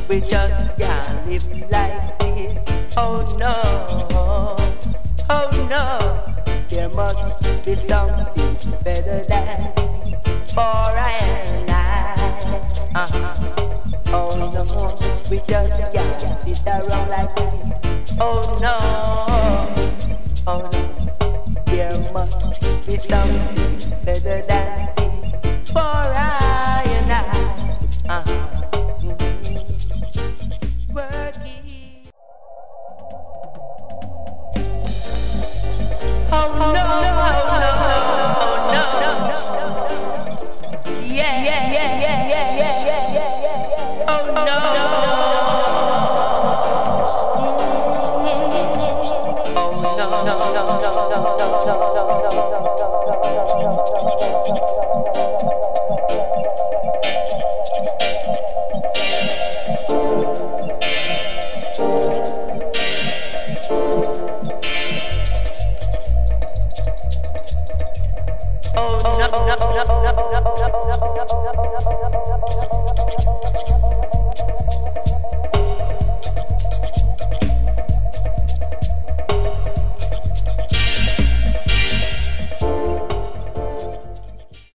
We just can't live like this. Oh no, oh no. There must be something better than this for I and I. Oh no, we just can't sit around like this. Oh no, oh no. There must be something better than this for I